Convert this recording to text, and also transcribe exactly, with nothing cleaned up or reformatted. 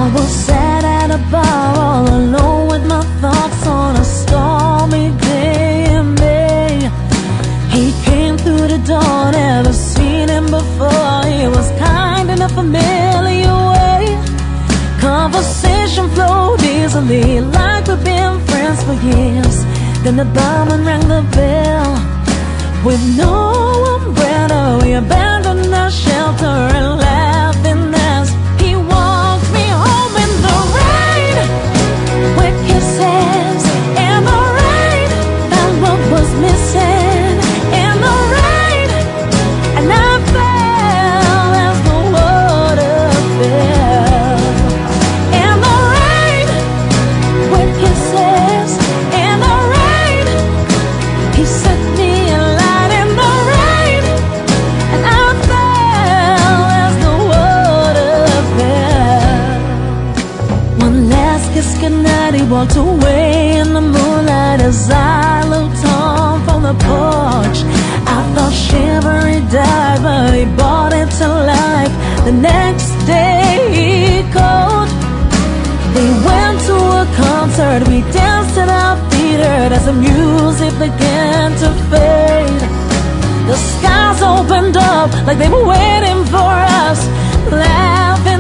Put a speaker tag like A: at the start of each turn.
A: I was sat at a bar all alone with my thoughts on a stormy day in May. He came through the door, never seen him before. He was kind in a familiar way. Conversation flowed easily, like we've been friends for years. Then the barman rang the bell. With no umbrella, we abandoned our shelter and laughing as he walked me home in the rain, with kisses in the rain. Found what was missing in the rain, and I fell as the water fell. In the rain, with kisses in the rain, he set me alight in the rain, and I fell as the water fell. One last kiss goodnight, he walked away in the moonlight. As I looked on from the porch, I thought shiver he died, but he brought it to life. The next day he called. They went to a concert, we danced at our feet, heard as the music began to fade. The skies opened up like they were waiting for us, laughing